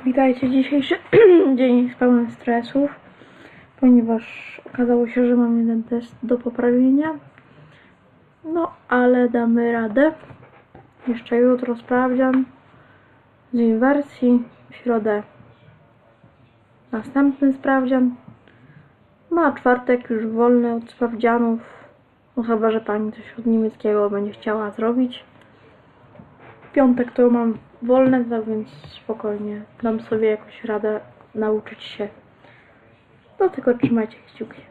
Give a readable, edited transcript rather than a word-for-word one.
Witajcie, dzisiejszy dzień jest pełen stresów, ponieważ okazało się, że mam jeden test do poprawienia. No, ale damy radę. Jeszcze jutro sprawdzian z inwersji, w środę następny sprawdzian. No, a czwartek już wolny od sprawdzianów. No chyba, że pani coś od niemieckiego będzie chciała zrobić. W piątek to mam wolne, tak więc spokojnie dam sobie jakoś radę nauczyć się. Do tego trzymajcie kciuki.